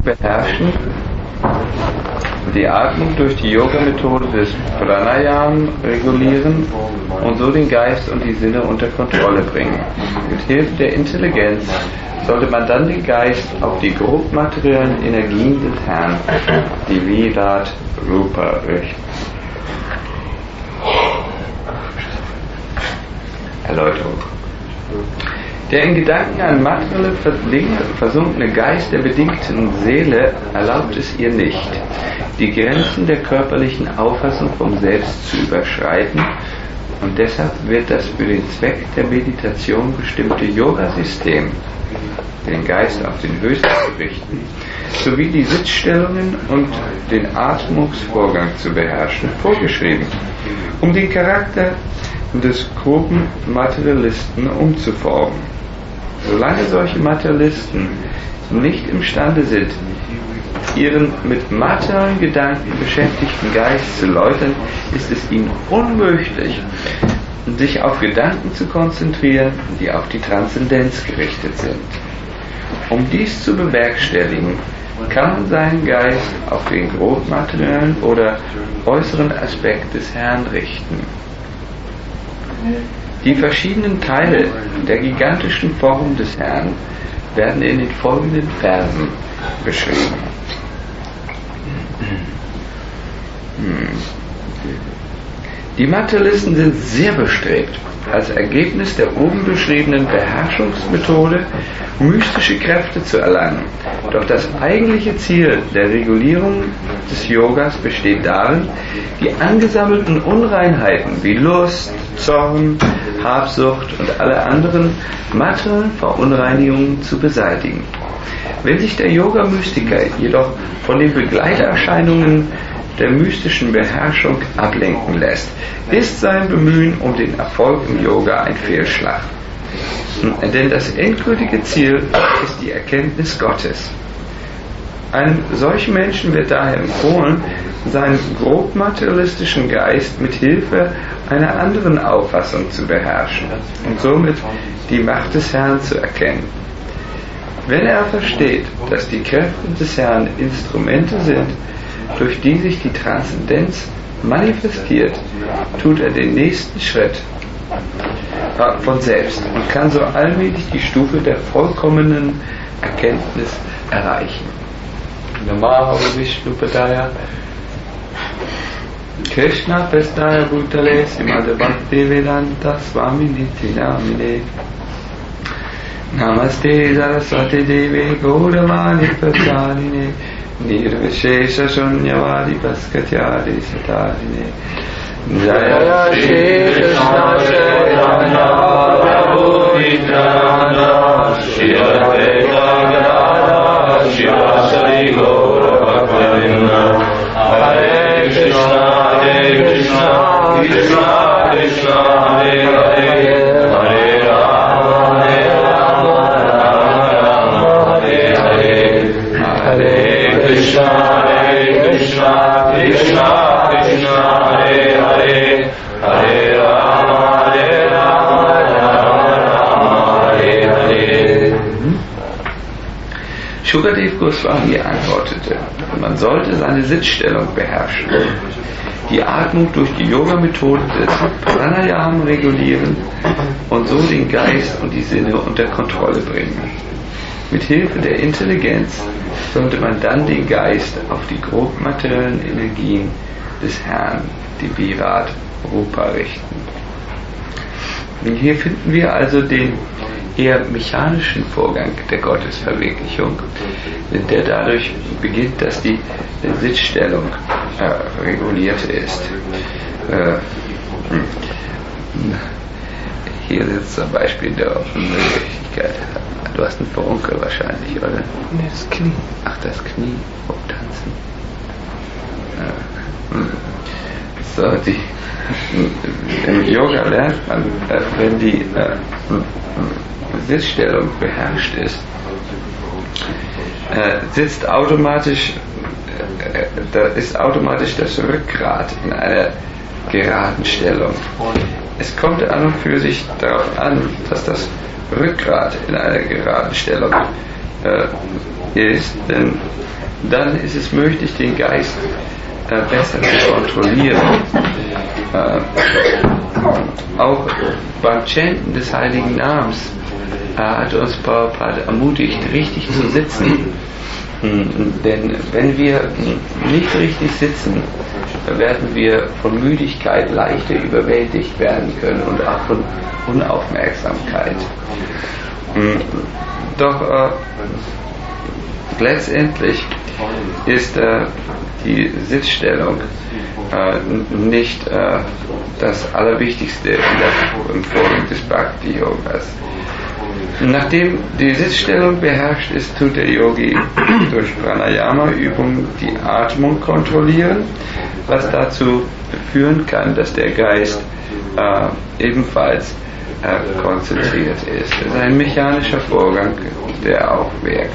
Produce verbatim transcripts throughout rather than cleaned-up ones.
beherrschen, die Atmung durch die Yoga-Methode des Pranayama regulieren und so den Geist und die Sinne unter Kontrolle bringen. Mit Hilfe der Intelligenz sollte man dann den Geist auf die grobmateriellen Energien des Herrn, die Virat Rupa, richten. Erläuterung. Der in Gedanken an materielle Dinge versunkene Geist der bedingten Seele erlaubt es ihr nicht, die Grenzen der körperlichen Auffassung vom Selbst zu überschreiten, und deshalb wird das für den Zweck der Meditation bestimmte Yoga-System, den Geist auf den Höchsten zu richten, sowie die Sitzstellungen und den Atmungsvorgang zu beherrschen, vorgeschrieben, um den Charakter des groben Materialisten umzuformen. Solange solche Materialisten nicht imstande sind, ihren mit materiellen Gedanken beschäftigten Geist zu läutern, ist es ihnen unmöglich, sich auf Gedanken zu konzentrieren, die auf die Transzendenz gerichtet sind. Um dies zu bewerkstelligen, kann man seinen Geist auf den grobmateriellen oder äußeren Aspekt des Herrn richten. Die verschiedenen Teile der gigantischen Form des Herrn werden in den folgenden Versen beschrieben. Die Materialisten sind sehr bestrebt, als Ergebnis der oben beschriebenen Beherrschungsmethode mystische Kräfte zu erlangen. Doch das eigentliche Ziel der Regulierung des Yogas besteht darin, die angesammelten Unreinheiten wie Lust, Zorn, Habsucht und alle anderen materiellen Verunreinigungen zu beseitigen. Wenn sich der Yoga-Mystiker jedoch von den Begleiterscheinungen der mystischen Beherrschung ablenken lässt, ist sein Bemühen um den Erfolg im Yoga ein Fehlschlag. Denn das endgültige Ziel ist die Erkenntnis Gottes. Einem solchen Menschen wird daher empfohlen, seinen grobmaterialistischen Geist mit Hilfe einer anderen Auffassung zu beherrschen und somit die Macht des Herrn zu erkennen. Wenn er versteht, dass die Kräfte des Herrn Instrumente sind, durch die sich die Transzendenz manifestiert, tut er den nächsten Schritt von selbst und kann so allmählich die Stufe der vollkommenen Erkenntnis erreichen. Namaha Vishnu Padaya Krishna Pestaya Bhutale Srimad Bhakti Vedanta Swami Niti Namine Namaste Saraswati Devi Gauravani Pracharine Nirvishesha Shunyavadi Paskatyadi Satarine Jaya Shri Krishna Chaitanya Prabhu Nityananda Shri Advaita Gadadhara Shivasari Gaura Bhaktivinoda Hare Krishna Hare Krishna Krishna Krishna Hare Hare Hare Rama Hare Rama Rama Hare Hare Hare Krishna Hare Krishna Krishna Krishna Hare Hare Hare Rama Hare Rama Rama Rama Hare Hare. Shukadev Goswami antwortete, man sollte seine Sitzstellung beherrschen, die Atmung durch die Yoga-Methode des Pranayama regulieren und so den Geist und die Sinne unter Kontrolle bringen. Mit Hilfe der Intelligenz sollte man dann den Geist auf die grobmateriellen Energien des Herrn, die Virat Rupa, richten. Hier finden wir also den eher mechanischen Vorgang der Gottesverwirklichung, der dadurch beginnt, dass die Sitzstellung äh, reguliert ist. Äh, hier sitzt zum Beispiel der Offensichtlichkeit. Du hast einen Furunkel wahrscheinlich, oder? Nee, das Knie. Ach, das Knie. Hochtanzen. Äh, so, die, im Yoga lernt man, äh, wenn die äh, Sitzstellung beherrscht ist, äh, sitzt automatisch, äh, da ist automatisch das Rückgrat in einer geraden Stellung. Es kommt an und für sich darauf an, dass das Rückgrat in einer geraden Stellung äh, ist, denn dann ist es möglich, den Geist äh, besser zu kontrollieren. Äh, auch beim Chanten des Heiligen Namens äh, hat uns Prabhupada ermutigt, richtig zu sitzen. Mhm. Denn wenn wir nicht richtig sitzen, werden wir von Müdigkeit leichter überwältigt werden können und auch von Unaufmerksamkeit. Mhm. Doch äh, letztendlich ist äh, die Sitzstellung äh, nicht äh, das Allerwichtigste in der, im Vorgang des Bhakti-Yogas. Nachdem die Sitzstellung beherrscht ist, tut der Yogi durch Pranayama-Übungen die Atmung kontrollieren, was dazu führen kann, dass der Geist äh, ebenfalls äh, konzentriert ist. Es ist ein mechanischer Vorgang, der auch wirkt.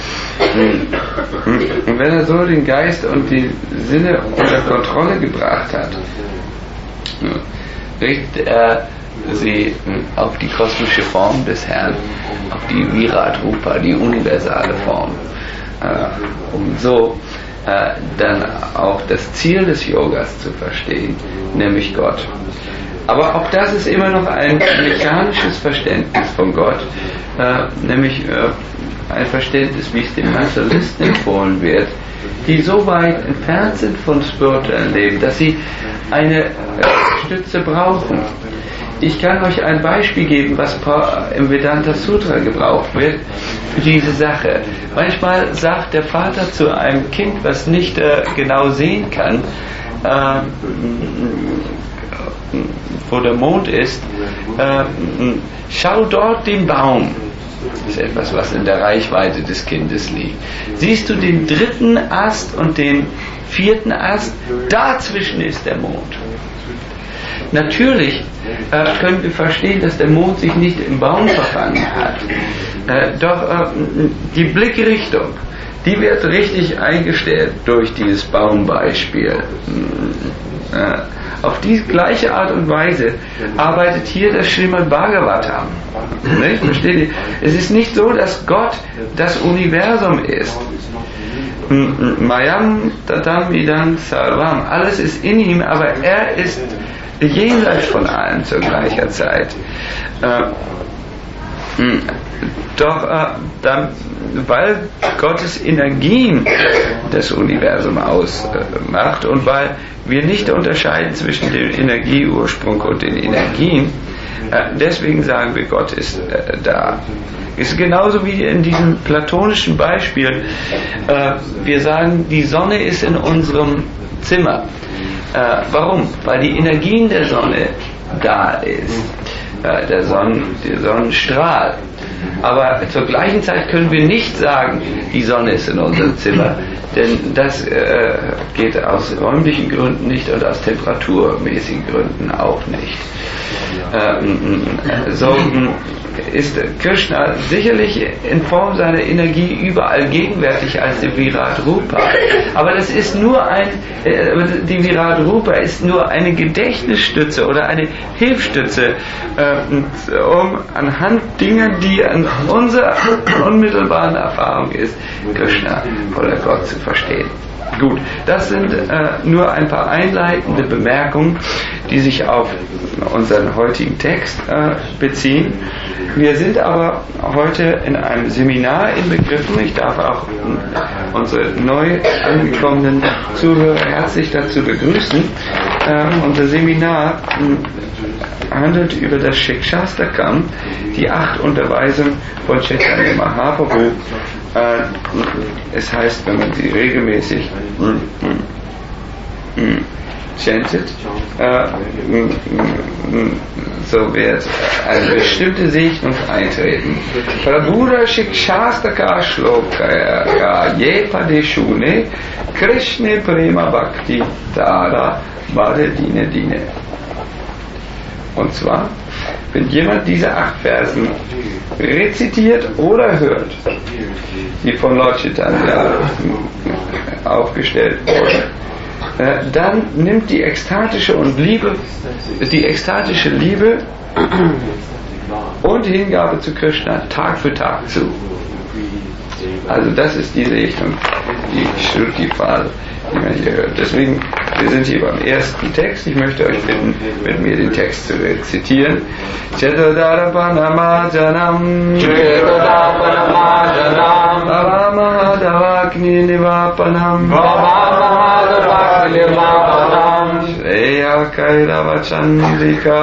Und wenn er so den Geist und die Sinne unter Kontrolle gebracht hat, richtet er sie auf die kosmische Form des Herrn, auf die Virat Rupa, die universale Form, um so dann auch das Ziel des Yogas zu verstehen, nämlich Gott. Aber auch das ist immer noch ein mechanisches Verständnis von Gott, nämlich ein Verständnis, wie es den Materialisten empfohlen wird, die so weit entfernt sind von spirituellen Leben, dass sie eine Stütze brauchen. Ich kann euch ein Beispiel geben, was im Vedanta Sutra gebraucht wird für diese Sache. Manchmal sagt der Vater zu einem Kind, was nicht äh, genau sehen kann, äh, wo der Mond ist, äh, schau dort den Baum. Das ist etwas, was in der Reichweite des Kindes liegt. Siehst du den dritten Ast und den vierten Ast? Dazwischen ist der Mond. Natürlich äh, können wir verstehen, dass der Mond sich nicht im Baum verfangen hat. Äh, doch äh, die Blickrichtung, die wird richtig eingestellt durch dieses Baumbeispiel. Äh, auf diese gleiche Art und Weise arbeitet hier das Srimad Bhagavatam. Nicht? Versteht ihr? Es ist nicht so, dass Gott das Universum ist. Mayam tatam idam sarvam. Alles ist in ihm, aber er ist jenseits von allem zur gleichen Zeit. Äh, doch äh, dann, weil Gottes Energien das Universum ausmacht äh, und weil wir nicht unterscheiden zwischen dem Energieursprung und den Energien, äh, deswegen sagen wir, Gott ist äh, da. Ist genauso wie in diesem platonischen Beispiel. Äh, wir sagen, die Sonne ist in unserem Zimmer. Äh, warum? Weil die Energien der Sonne da ist. Äh, der Sonnen, der Sonnenstrahl. Aber zur gleichen Zeit können wir nicht sagen, die Sonne ist in unserem Zimmer, denn das äh, geht aus räumlichen Gründen nicht und aus temperaturmäßigen Gründen auch nicht. Ähm, so ist Krishna sicherlich in Form seiner Energie überall gegenwärtig als die Virat Rupa. Aber das ist nur ein, äh, die Virat Rupa ist nur eine Gedächtnisstütze oder eine Hilfsstütze, äh, um anhand Dinge, die an unserer unmittelbaren Erfahrung ist, Krishna oder Gott zu verstehen. Gut, das sind äh, nur ein paar einleitende Bemerkungen, die sich auf unseren heutigen Text äh, beziehen. Wir sind aber heute in einem Seminar inbegriffen. Ich darf auch äh, unsere neu angekommenen Zuhörer herzlich dazu begrüßen. Äh, unser Seminar äh, handelt über das Shikshastakam, die acht Unterweisungen von Chaitanya Mahaprabhu. Äh, es heißt, wenn man sie regelmäßig mm, mm, mm, chantet, äh, mm, mm, so wird eine bestimmte Segnung eintreten. Prabhuda Shikshastaka Shlokaya Ye Padeshune Krishna Prema Bhakti Tara Bade Dine Dine. Und zwar, wenn jemand diese acht Versen rezitiert oder hört, die von Lord Chaitanya aufgestellt wurden, dann nimmt die ekstatische und Liebe, die ekstatische Liebe und Hingabe zu Krishna Tag für Tag zu. Also das ist diese Richtung, die Shruti-Pfad, die man hier hört. Deswegen, wir sind hier beim ersten Text. Ich möchte euch bitten, mit mir den Text zu rezitieren. Chetodarapanamajanam Chetodarapanamajanam Bhavamahadavaknilivapanam Bhavamahadavaknilivapanam Shreya Kairavachandrika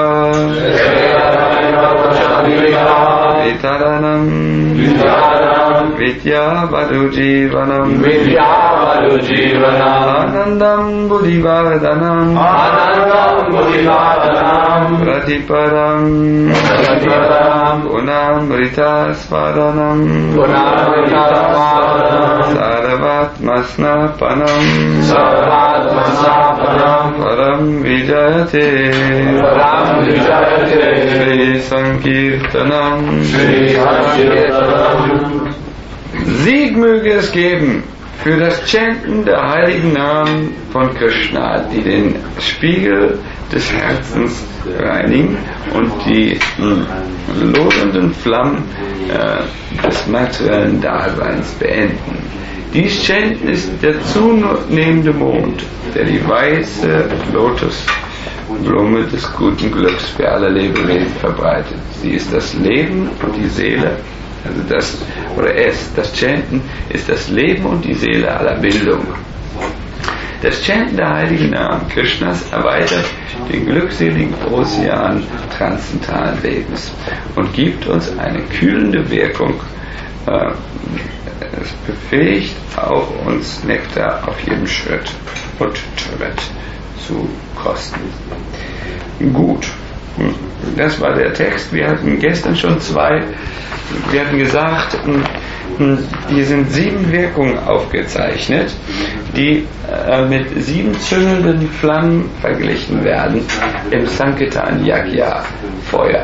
Vitaranam Vidya Vadujivanam Vidya Vadujivanam Anandam Buddhivardhanam Anandam Buddhivardhanam Pratiparam Pratiparam Gunamritasvaranam Gunamritasvaranam Sarvatmasnapanam Sarvatmasnapanam Param Vijayate Param Vijayate Shri Sankirtanam Shri Sankirtanam. Sieg möge es geben für das Chanten der heiligen Namen von Krishna, die den Spiegel des Herzens reinigen und die lodenden Flammen äh, des materiellen Daseins beenden. Dies Chanten ist der zunehmende Mond, der die weiße Lotusblume des guten Glücks für alle Lebewesen verbreitet. Sie ist das Leben und die Seele. Also das, oder es, das Chanten ist das Leben und die Seele aller Bildung. Das Chanten der heiligen Namen Krishnas erweitert den glückseligen Ozean transzendentalen Lebens und gibt uns eine kühlende Wirkung. Äh, es befähigt auch uns Nektar auf jedem Schritt und Tritt zu kosten. Gut. Das war der Text. Wir hatten gestern schon zwei, wir hatten gesagt, hier sind sieben Wirkungen aufgezeichnet, die äh, mit sieben züngelnden Flammen verglichen werden im Sankirtan Yajna Feuer.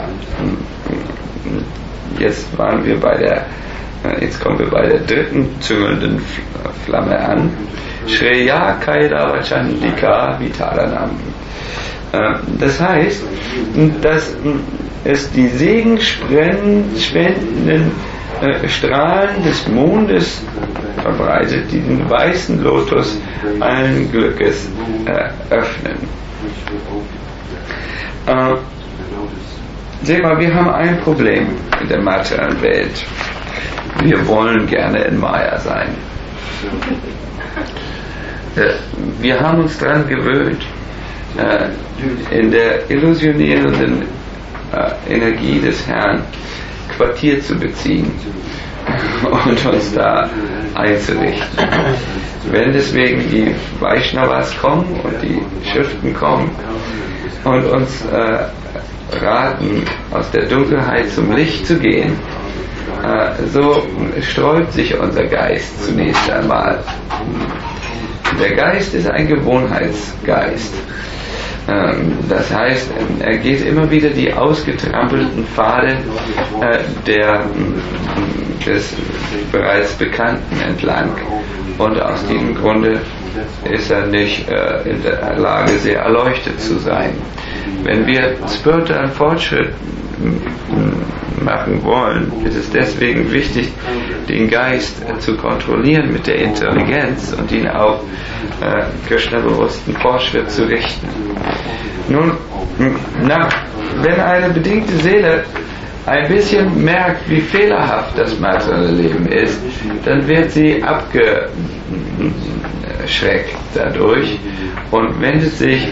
Jetzt waren wir bei der, jetzt kommen wir bei der dritten züngelnden Flamme an. Shreya Kairavachandrika Vitaranam. Das heißt, dass es die segenspendenden Strahlen des Mondes verbreitet, die den weißen Lotus allen Glückes öffnen. Seht mal, wir haben ein Problem in der materiellen Welt. Wir wollen gerne in Maya sein. Wir haben uns daran gewöhnt, in der illusionierenden äh, Energie des Herrn Quartier zu beziehen und uns da einzurichten. Wenn deswegen die Vaishnavas kommen und die Schriften kommen und uns äh, raten, aus der Dunkelheit zum Licht zu gehen, äh, so sträubt sich unser Geist zunächst einmal. Der Geist ist ein Gewohnheitsgeist. Das heißt, er geht immer wieder die ausgetrampelten Pfade äh, der, des bereits Bekannten entlang. Und aus diesem Grunde ist er nicht äh, in der Lage, sehr erleuchtet zu sein. Wenn wir spirituellen Fortschritt machen wollen, ist es deswegen wichtig, den Geist äh, zu kontrollieren mit der Intelligenz und ihn auf äh, Krishna-bewussten Fortschritt zu richten. Nun, na, wenn eine bedingte Seele ein bisschen merkt, wie fehlerhaft das materielle Leben ist, dann wird sie abgeschreckt dadurch und wendet sich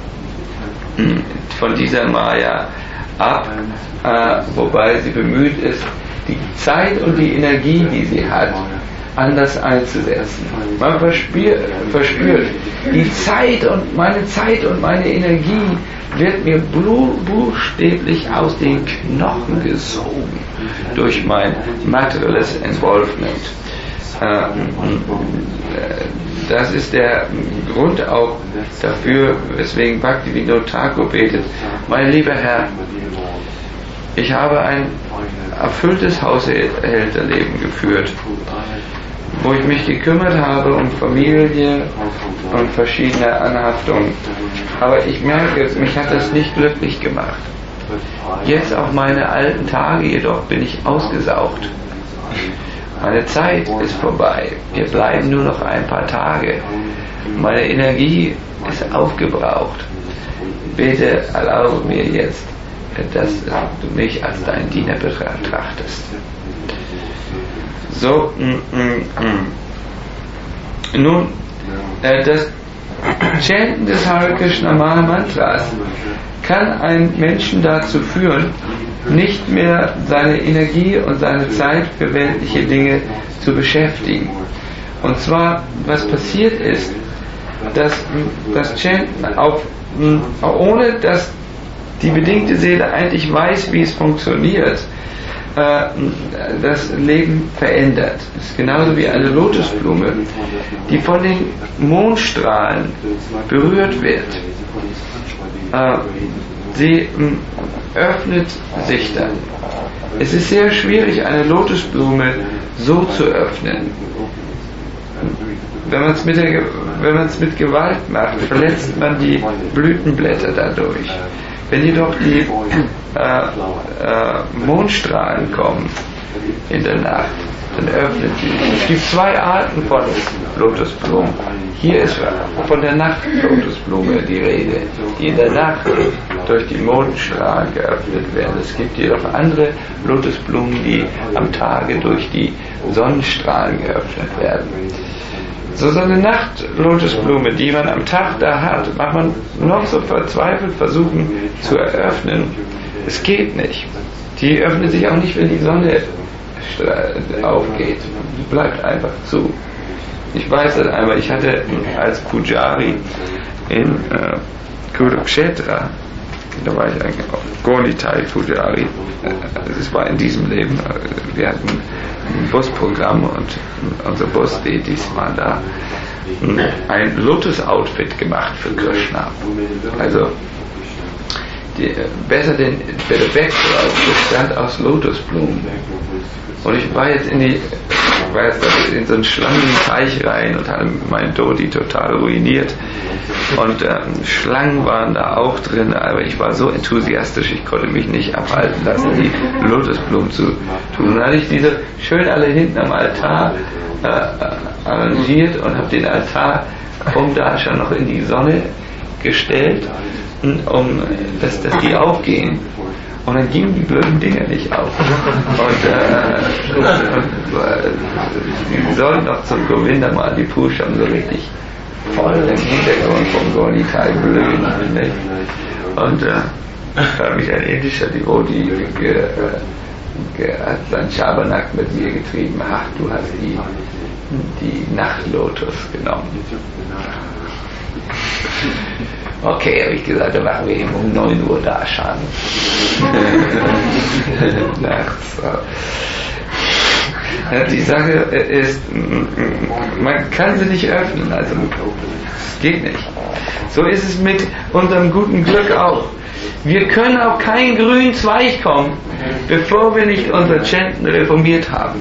von dieser Maya ab, äh, wobei sie bemüht ist, die Zeit und die Energie, die sie hat, anders einzusetzen. Man verspürt, verspürt, die Zeit und meine Zeit und meine Energie wird mir buchstäblich aus den Knochen gesogen durch mein materielles Involvement. Das ist der Grund auch dafür, weswegen Bhaktivinoda Thakur betet: Mein lieber Herr, ich habe ein erfülltes Haushälterleben geführt, wo ich mich gekümmert habe um Familie und verschiedene Anhaftungen. Aber ich merke, mich hat das nicht glücklich gemacht. Jetzt auf meine alten Tage jedoch bin ich ausgesaugt. meine Zeit ist vorbei, mir bleiben nur noch ein paar Tage, meine Energie ist aufgebraucht. Bitte erlaube mir jetzt, dass du mich als dein Diener betrachtest. So, mm, mm, mm. Nun, äh, das Chanten des Hare Krishna Maha Mantras kann einen Menschen dazu führen, nicht mehr seine Energie und seine Zeit für weltliche Dinge zu beschäftigen. Und zwar, was passiert ist, dass das Chanten auf, ohne dass die bedingte Seele eigentlich weiß, wie es funktioniert, äh, das Leben verändert. Es ist genauso wie eine Lotusblume, die von den Mondstrahlen berührt wird. Äh, sie mh, öffnet sich dann. Es ist sehr schwierig, eine Lotusblume so zu öffnen. Wenn man es mit, der, wenn man es mit Gewalt macht, verletzt man die Blütenblätter dadurch. Wenn jedoch die äh, äh, Mondstrahlen kommen in der Nacht, dann öffnet sie. Es gibt zwei Arten von Lotusblumen. Hier ist von der Nacht-Lotusblume die Rede, die in der Nacht durch die Mondstrahlen geöffnet werden. Es gibt jedoch andere Lotusblumen, die am Tage durch die Sonnenstrahlen geöffnet werden. So, so eine Nacht-Lotusblume, die man am Tag da hat, mag man noch so verzweifelt versuchen zu eröffnen. Es geht nicht. Die öffnet sich auch nicht, wenn die Sonne aufgeht. Die bleibt einfach zu. Ich weiß das einmal, ich hatte als Pujari in äh, Kurukshetra, da war ich eigentlich auch Gornitai Pujari, das war in diesem Leben, wir hatten ein Busprogramm und unser Bus-Detis waren da, ein Lotus-Outfit gemacht für Krishna. Also die, besser den, der Background bestand aus Lotusblumen. Und ich war jetzt in die war jetzt in so einen schlangen Teich rein und hatte meinen Dhoti total ruiniert. Und ähm, Schlangen waren da auch drin, aber ich war so enthusiastisch, ich konnte mich nicht abhalten lassen, die Lotusblumen zu tun. Und dann hatte ich diese schön alle hinten am Altar äh, arrangiert und habe den Altar um Darshan noch in die Sonne gestellt, um dass, dass die aufgehen. Und dann gingen die blöden Dinger nicht auf. Und, äh, und, und äh, die sollten noch zum Govinda mal die Pusham so richtig voll im Hintergrund vom Gornitai blöden. Nicht? Und äh, da hat mich ein indischer Devoti ge, ge, hat sein Schabernack mit mir getrieben. Ach, du hast die, die Nachtlotus genommen. Okay, habe ich gesagt, dann machen wir eben um neun Uhr Darshan. Nachts. Die Sache ist, man kann sie nicht öffnen, also es geht nicht. So ist es mit unserem guten Glück auch. Wir können auf keinen grünen Zweig kommen, bevor wir nicht unser Chanten reformiert haben.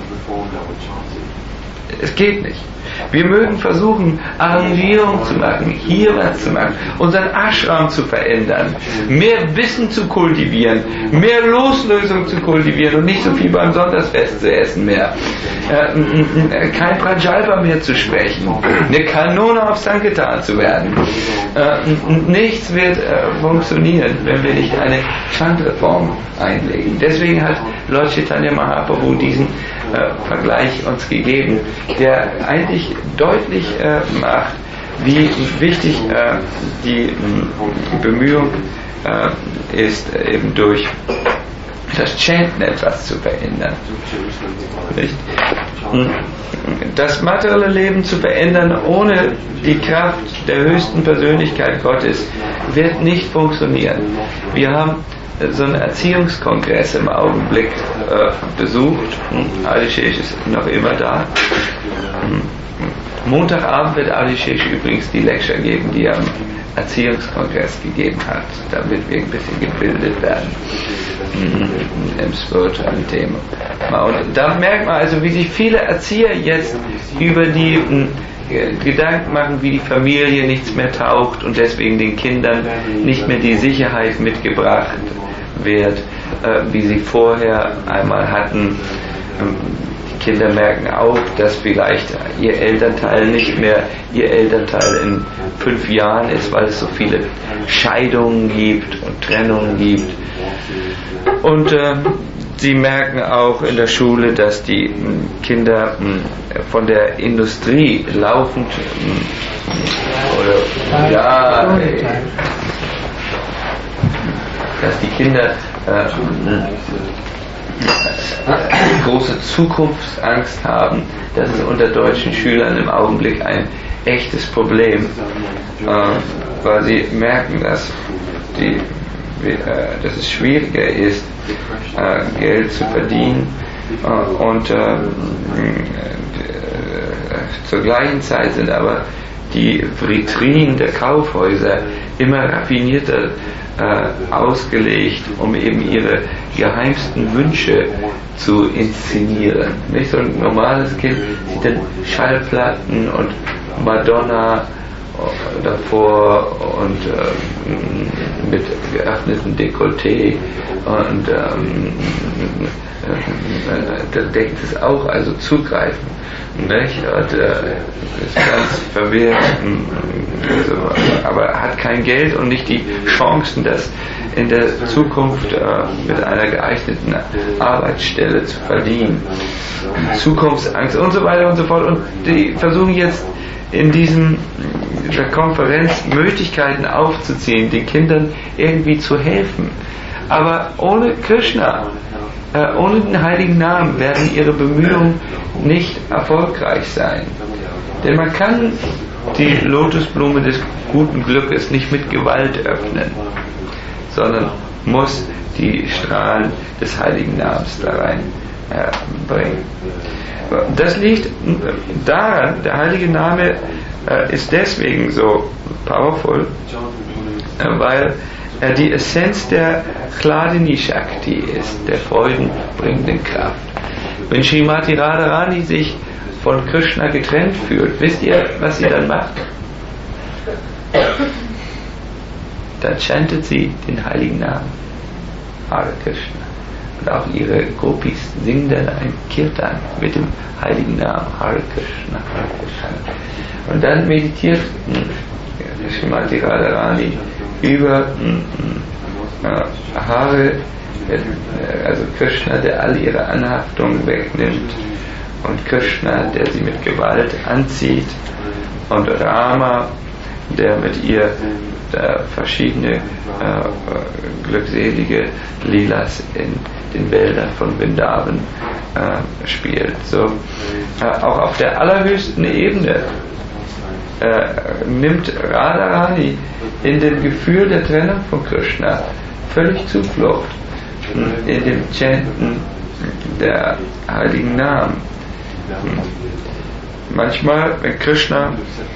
Es geht nicht. Wir mögen versuchen, Arrangierung zu machen, hier was zu machen, unseren Ashram zu verändern, mehr Wissen zu kultivieren, mehr Loslösung zu kultivieren und nicht so viel beim Sonntagsfest zu essen mehr, äh, kein Prajalpa mehr zu sprechen, eine Kanone auf Sankirtan zu werden. Äh, nichts wird äh, funktionieren, wenn wir nicht eine Chant-Reform einlegen. Deswegen hat Lord Chaitanya Mahaprabhu diesen äh, Vergleich uns gegeben, der eigentlich deutlich äh, macht, wie wichtig äh, die äh, Bemühung äh, ist, eben durch das Chanten etwas zu verändern. Nicht? Das materielle Leben zu verändern ohne die Kraft der höchsten Persönlichkeit Gottes wird nicht funktionieren. Wir haben so einen Erziehungskongress im Augenblick äh, besucht. Adishesh ist noch immer da. Montagabend wird Adishesh übrigens die Lecture geben, die er am Erziehungskongress gegeben hat, damit wir ein bisschen gebildet werden im spirituellen Thema. Und da merkt man also, wie sich viele Erzieher jetzt über die Gedanken machen, wie die Familie nichts mehr taugt und deswegen den Kindern nicht mehr die Sicherheit mitgebracht wird, äh, wie sie vorher einmal hatten. Kinder merken auch, dass vielleicht ihr Elternteil nicht mehr ihr Elternteil in fünf Jahren ist, weil es so viele Scheidungen gibt und Trennungen gibt. Und äh, sie merken auch in der Schule, dass die mh, Kinder mh, von der Industrie laufend mh, oder ja, äh, dass die Kinder äh, große Zukunftsangst haben. Das ist unter deutschen Schülern im Augenblick ein echtes Problem, äh, weil sie merken, dass, die, äh, dass es schwieriger ist, äh, Geld zu verdienen äh, und äh, äh, zur gleichen Zeit sind aber die Vitrinen der Kaufhäuser immer raffinierter äh, ausgelegt, um eben ihre geheimsten Wünsche zu inszenieren. Nicht so ein normales Kind sieht dann Schallplatten und Madonna davor und ähm, mit geöffnetem Dekolleté und ähm, äh, da denkt es auch, also zugreifen. Nicht? Und, äh, ist ganz verwirrt, also, aber hat kein Geld und nicht die Chancen, das in der Zukunft äh, mit einer geeigneten Arbeitsstelle zu verdienen. Zukunftsangst und so weiter und so fort. Und die versuchen jetzt in diesem, dieser Konferenz Möglichkeiten aufzuziehen, den Kindern irgendwie zu helfen. Aber ohne Krishna, äh, ohne den heiligen Namen werden ihre Bemühungen nicht erfolgreich sein. Denn man kann die Lotusblume des guten Glückes nicht mit Gewalt öffnen, sondern muss die Strahlen des heiligen Namens da rein äh, bringen. Das liegt daran, der heilige Name äh, ist deswegen so powerful, äh, weil er die Essenz der Hladini Shakti ist, der freudenbringenden Kraft. Wenn Srimati Radharani sich von Krishna getrennt fühlt, wisst ihr, was sie dann macht? Dann chantet sie den heiligen Namen, Hare Krishna. Und auch ihre Gopis singen dann ein Kirtan mit dem heiligen Namen, Hare Krishna, Hare Krishna. Und dann meditiert Srimati Radharani über äh, Hare, also Krishna, der all ihre Anhaftung wegnimmt, und Krishna, der sie mit Gewalt anzieht, und Rama, der mit ihr äh, verschiedene äh, glückselige Lilas in den Wäldern von Vrindavan äh, spielt. So, äh, auch auf der allerhöchsten Ebene äh, nimmt Radharani in dem Gefühl der Trennung von Krishna völlig Zuflucht in dem Chanten der heiligen Namen. Manchmal, wenn Krishna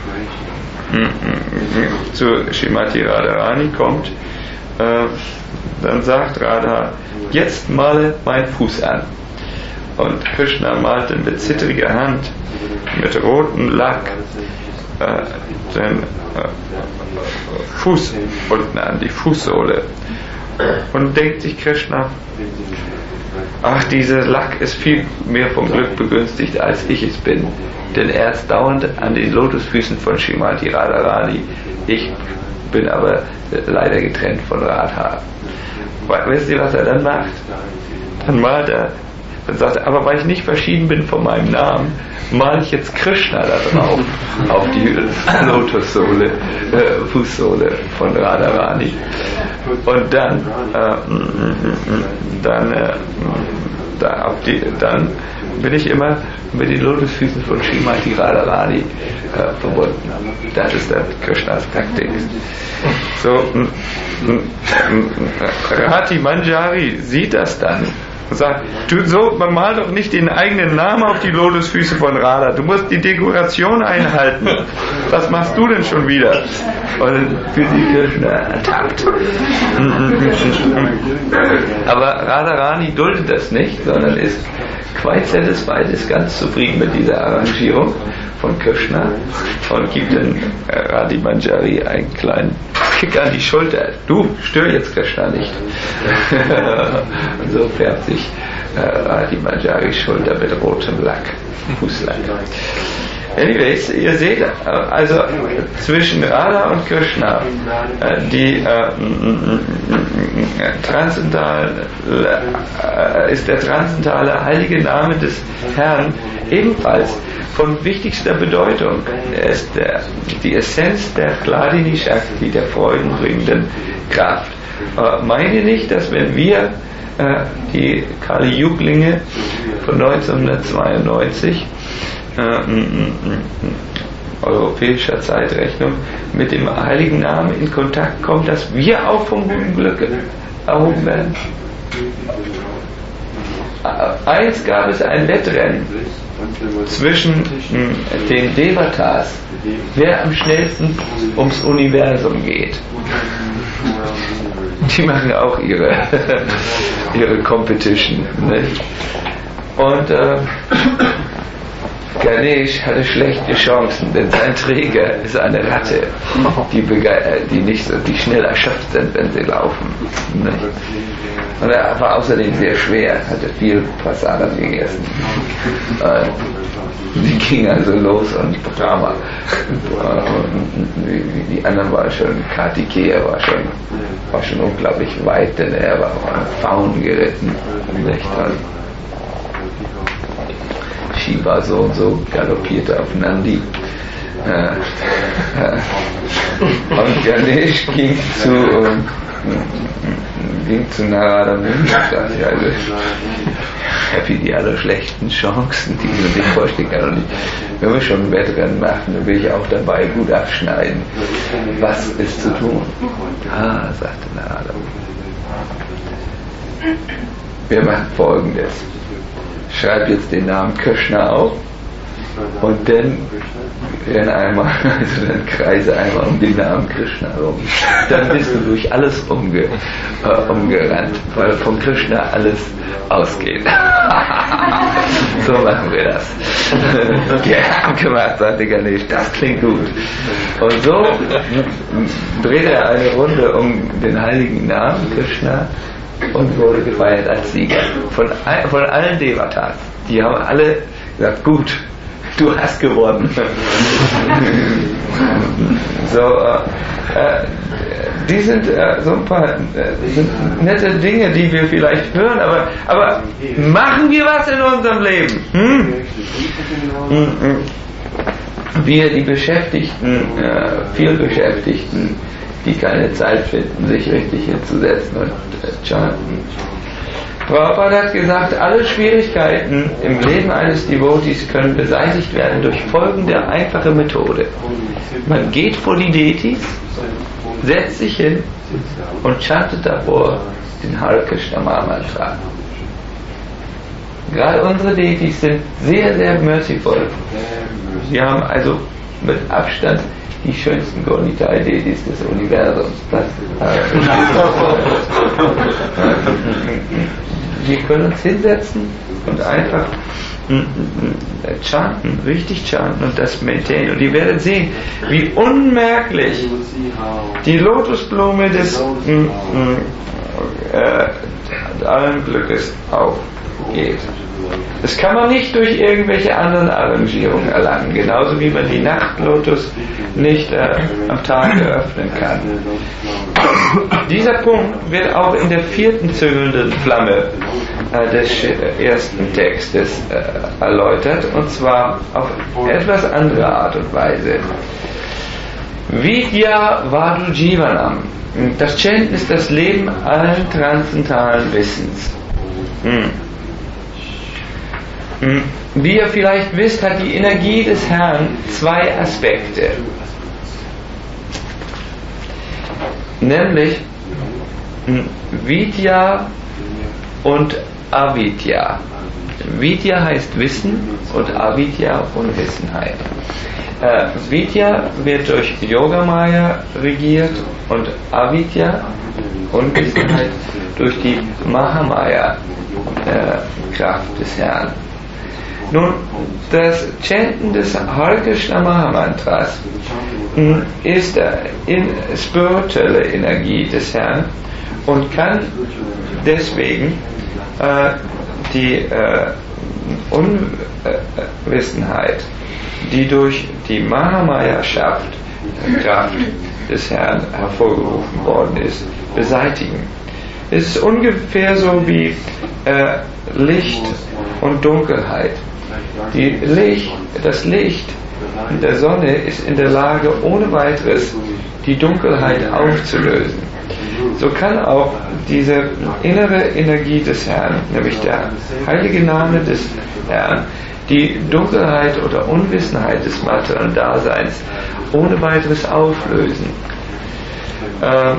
zu Srimati Radharani kommt, äh, dann sagt Radha, jetzt male mein Fuß an. Und Krishna malte mit zittriger Hand, mit rotem Lack, äh, den äh, Fuß unten an, die Fußsohle. Und denkt sich Krishna, ach, dieser Lack ist viel mehr vom Glück begünstigt, als ich es bin. Denn er ist dauernd an den Lotusfüßen von Srimati Radharani. Ich bin aber leider getrennt von Radha. Wisst ihr, was er dann macht? Dann malt er, dann sagt er, aber weil ich nicht verschieden bin von meinem Namen, male ich jetzt Krishna da drauf, auf die Lotussohle, äh, Fußsohle von Radharani. Und dann, äh, dann, äh, da auf die, dann bin ich immer mit den Lotusfüßen von Srimati Radharani äh, verbunden. Das ist dann Krishnas Taktik. So, m, m, m, Rati Manjari sieht das dann und sagt, du, so, man malt doch nicht den eigenen Namen auf die Lotusfüße von Radha, du musst die Dekoration einhalten. Was machst du denn schon wieder? Und für die Krishna ertappt. Aber Radharani duldet das nicht, sondern ist quite satisfied, ist ganz zufrieden mit dieser Arrangierung von Krishna und gibt dann äh, Rati Manjari einen kleinen Kick an die Schulter. Du, stör jetzt Krishna nicht. Und so färbt sich äh, die Manjari Schulter mit rotem Lack, Fußlack. Anyways, ihr seht, also zwischen Radha und Krishna, die äh, transzendentale, äh, ist der transzendentale heilige Name des Herrn ebenfalls von wichtigster Bedeutung. Er ist der, die Essenz der Hladini Shakti, der freudenbringenden Kraft. Äh, meint ihr nicht, dass wenn wir äh, die Kali-Yuglinge von neunzehnhundertzweiundneunzig europäischer Zeitrechnung mit dem heiligen Namen in Kontakt kommen, dass wir auch vom guten Glück erhoben werden? Eins gab es ein Wettrennen zwischen den Devatas, wer am schnellsten ums Universum geht. Die machen auch ihre ihre Competition, nicht? Und äh, Ganesh hatte schlechte Chancen, denn sein Träger ist eine Ratte, die, die nicht so, die schnell erschöpft sind, wenn sie laufen. Nicht? Und er war außerdem sehr schwer, hatte viel Prasadam gegessen. Äh, die ging also los und Brahma. Und die anderen war schon, Kartikeya war schon, war schon unglaublich weit, denn er war auf einen Faun geritten. Nicht? Und Shiva so und so galoppierte auf Nandi. Äh, äh, und Ganesh ging zu um, ging zu Narada Muni und sagte, also ich habe hier die allerschlechten Chancen, die man sich vorstellen kann. Und ich, wenn wir schon ein Wettrennen machen, dann will ich auch dabei gut abschneiden. Was ist zu tun? Ah, sagte Narada Muni. Wir machen Folgendes. Schreib jetzt den Namen Krishna auf und dann renn einmal, also dann kreise einmal um den Namen Krishna rum. Dann bist du durch alles umge, äh, umgerannt, weil von Krishna alles ausgeht. So machen wir das. Ja, gemacht, sagte Ganesh, das klingt gut. Und so dreht er eine Runde um den heiligen Namen Krishna und wurde gefeiert als Sieger von, von allen Devatas. Die haben alle gesagt, gut, du hast gewonnen. So, äh, die sind äh, so ein paar äh, sind nette Dinge, die wir vielleicht hören, aber, aber machen wir was in unserem Leben? Hm? Wir, die Beschäftigten, äh, viel Beschäftigten, die keine Zeit finden, sich richtig hinzusetzen und äh, chanten. Prabhupada hat gesagt, alle Schwierigkeiten im Leben eines Devotees können beseitigt werden durch folgende einfache Methode. Man geht vor die Deities, setzt sich hin und chantet davor den Hare Krishna Mantra. Gerade unsere Deities sind sehr, sehr merciful. Sie haben also mit Abstand die schönsten Gonitai-Deities des Universums. Das, äh, wir können uns hinsetzen und einfach chanten, richtig chanten und das maintain. Und ihr werdet sehen, wie unmerklich die Lotusblume des äh, allen Glückes aufgeht. Das kann man nicht durch irgendwelche anderen Arrangierungen erlangen, genauso wie man die Nachtlotus nicht äh, am Tag eröffnen kann. Dieser Punkt wird auch in der vierten züngelnden Flamme äh, des ersten Textes äh, erläutert, und zwar auf etwas andere Art und Weise. Vidya Vadu Jivanam. Das Chanten ist das Leben allen transzendentalen Wissens. Hm. Wie ihr vielleicht wisst, hat die Energie des Herrn zwei Aspekte. Nämlich Vidya und Avidya. Vidya heißt Wissen und Avidya Unwissenheit. Äh, Vidya wird durch Yogamaya regiert und Avidya, Unwissenheit, durch die Mahamaya äh, Kraft des Herrn. Nun, das Chanten des Hare Krishna Mahamantras ist in spirituelle Energie des Herrn und kann deswegen äh, die äh, Unwissenheit, die durch die Mahamaya-Kraft des Herrn hervorgerufen worden ist, beseitigen. Es ist ungefähr so wie äh, Licht und Dunkelheit. Die Licht, das Licht der Sonne ist in der Lage, ohne weiteres die Dunkelheit aufzulösen. So kann auch diese innere Energie des Herrn, nämlich der heilige Name des Herrn, die Dunkelheit oder Unwissenheit des materiellen Daseins ohne weiteres auflösen. Ähm,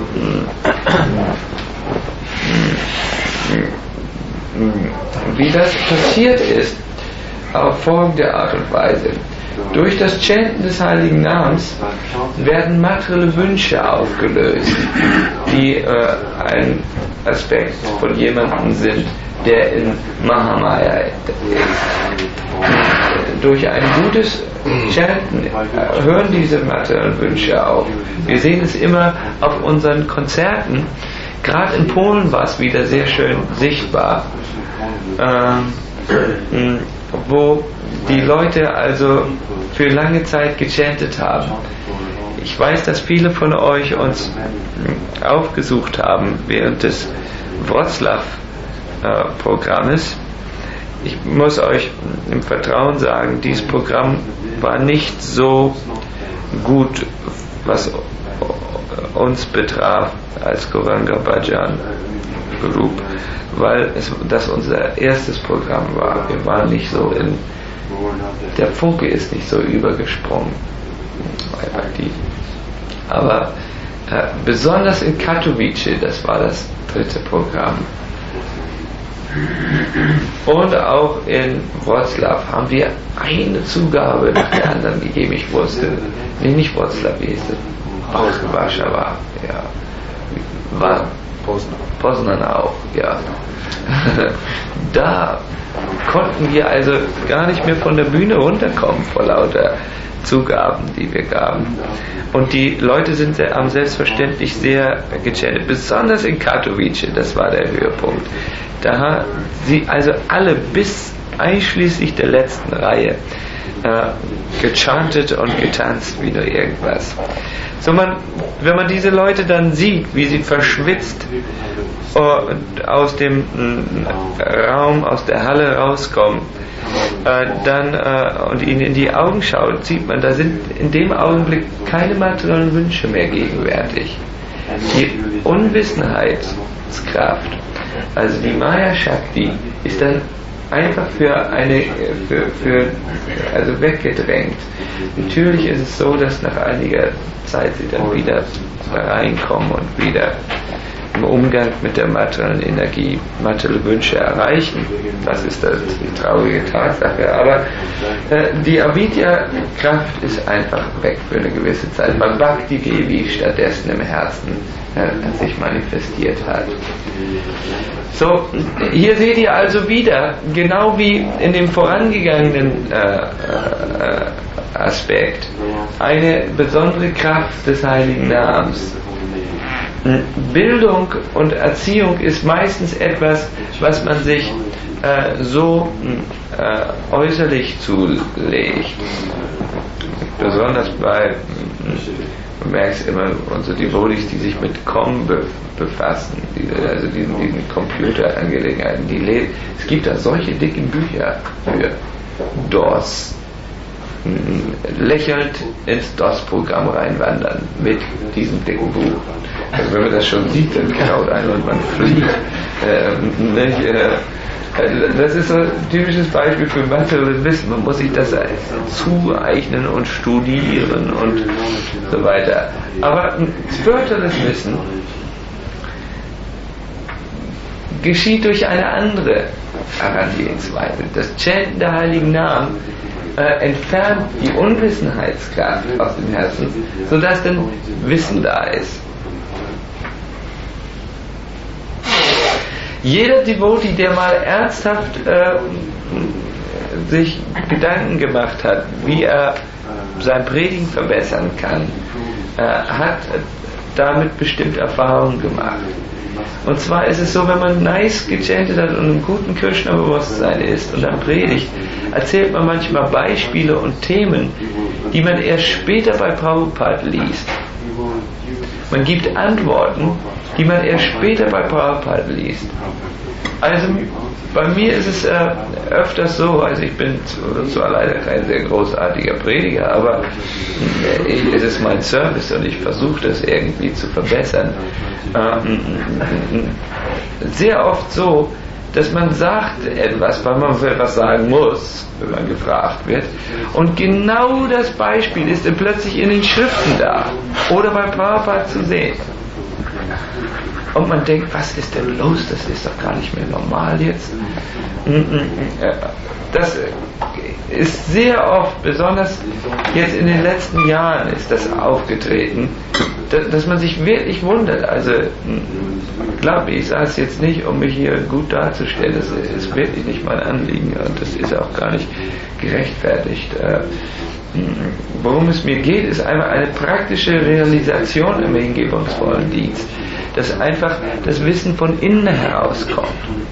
wie das passiert ist, auf folgende Art und Weise. Durch das Chanten des heiligen Namens werden materielle Wünsche aufgelöst, die äh, ein Aspekt von jemandem sind, der in Mahamaya ist. Durch ein gutes Chanten äh, hören diese materiellen Wünsche auf. Wir sehen es immer auf unseren Konzerten. Gerade in Polen war es wieder sehr schön sichtbar, äh, wo die Leute also für lange Zeit gechantet haben. Ich weiß, dass viele von euch uns aufgesucht haben während des Wroclaw-Programmes. Ich muss euch im Vertrauen sagen, dieses Programm war nicht so gut, was uns betraf als Gauranga Bhajan Group, weil es, das unser erstes Programm war. Wir waren nicht so in, der Funke ist nicht so übergesprungen. Aber äh, besonders in Katowice, das war das dritte Programm, und auch in Wroclaw haben wir eine Zugabe nach der anderen gegeben. Ich wusste, nee, nicht Wroclaw, wie hieß es? Ach, Warschau, ja. War Poznan auch, ja. Da konnten wir also gar nicht mehr von der Bühne runterkommen vor lauter Zugaben, die wir gaben. Und die Leute sind sehr, haben selbstverständlich sehr gechantet, besonders in Katowice, das war der Höhepunkt. Da haben sie also alle bis einschließlich der letzten Reihe äh, gechantet und getanzt wie nur irgendwas. So man, wenn man diese Leute dann sieht, wie sie verschwitzt äh, aus dem äh, Raum, aus der Halle rauskommen, äh, dann äh, und ihnen in die Augen schaut, sieht man, da sind in dem Augenblick keine materiellen Wünsche mehr gegenwärtig. Die Unwissenheitskraft, also die Maya Shakti, ist dann einfach für eine, für, für, also weggedrängt. Natürlich ist es so, dass nach einiger Zeit sie dann wieder reinkommen und wieder im Umgang mit der materiellen Energie materielle Wünsche erreichen. Das ist das, die traurige Tatsache. Aber äh, die Avidya-Kraft ist einfach weg für eine gewisse Zeit, weil Bhakti Devi stattdessen im Herzen äh, sich manifestiert hat. So, hier seht ihr also wieder, genau wie in dem vorangegangenen äh, äh, Aspekt, eine besondere Kraft des heiligen Namens. Bildung und Erziehung ist meistens etwas, was man sich äh, so äh, äußerlich zulegt. Besonders bei, du merkst immer, unsere Devotees, die sich mit Com be- befassen, die, also diesen, diesen Computerangelegenheiten, die lesen. Es gibt da solche dicken Bücher für D O S. Lächelnd ins D O S-Programm reinwandern mit diesem dicken Buch. Also wenn man das schon sieht, dann kraut einen und man flieht. Ähm, nicht, äh, das ist so ein typisches Beispiel für materielles Wissen. Man muss sich das zueignen und studieren und so weiter. Aber spirituelles Wissen geschieht durch eine andere Herangehensweise. Das Chanten der heiligen Namen äh, entfernt die Unwissenheitskraft aus dem Herzen, sodass dann Wissen da ist. Jeder Devotee, der mal ernsthaft äh, sich Gedanken gemacht hat, wie er sein Predigen verbessern kann, äh, hat damit bestimmte Erfahrungen gemacht. Und zwar ist es so, wenn man nice gechantet hat und im guten Krishna-Bewusstsein ist und dann predigt, erzählt man manchmal Beispiele und Themen, die man erst später bei Prabhupada liest. Man gibt Antworten, die man erst später bei Prabhupada liest. Also bei mir ist es äh, öfters so, also ich bin zwar leider kein sehr großartiger Prediger, aber äh, es ist mein Service und ich versuche das irgendwie zu verbessern. Ähm, sehr oft so, dass man sagt etwas, weil man etwas sagen muss, wenn man gefragt wird, und genau das Beispiel ist dann plötzlich in den Schriften da oder bei Prabhupada zu sehen. Und man denkt, was ist denn los? Das ist doch gar nicht mehr normal jetzt. Das ist sehr oft, besonders jetzt in den letzten Jahren ist das aufgetreten, dass man sich wirklich wundert. Also, klar, ich sage es jetzt nicht, um mich hier gut darzustellen, das ist wirklich nicht mein Anliegen und das ist auch gar nicht gerechtfertigt. Worum es mir geht, ist einfach eine praktische Realisation im hingebungsvollen Dienst, dass einfach das Wissen von innen herauskommt.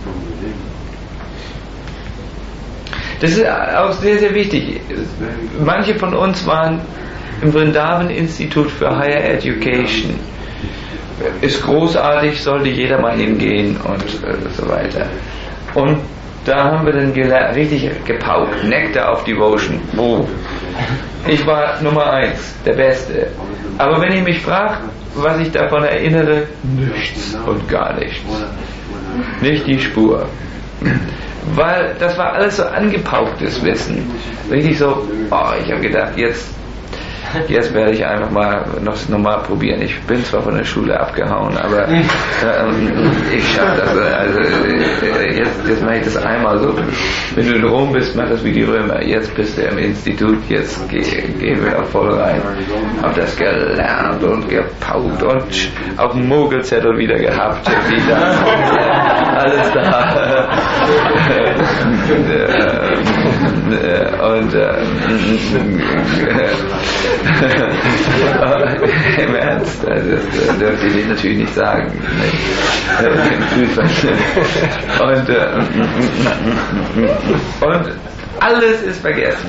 Das ist auch sehr, sehr wichtig. Manche von uns waren im Vrindavan-Institut für Higher Education. Ist großartig, sollte jeder mal hingehen und äh, so weiter. Und da haben wir dann gelernt, richtig gepaukt, Nectar of Devotion. Oh. Ich war Nummer eins, der Beste. Aber wenn ihr mich fragt, was ich davon erinnere, nichts und gar nichts. Nicht die Spur. Weil das war alles so angepauktes Wissen. Richtig so, oh, ich habe gedacht, jetzt Jetzt werde ich einfach mal noch normal probieren. Ich bin zwar von der Schule abgehauen, aber äh, ich schaffe das. Also äh, jetzt, jetzt mache ich das einmal so. Wenn du in Rom bist, mach das wie die Römer. Jetzt bist du im Institut, jetzt gehen geh wir da voll rein. Hab das gelernt und gepaukt und auf dem Mogelzettel wieder gehabt. Wie das, alles da. Und äh, im Ernst, also das dürfte ich natürlich nicht sagen. Und, äh, und alles ist vergessen.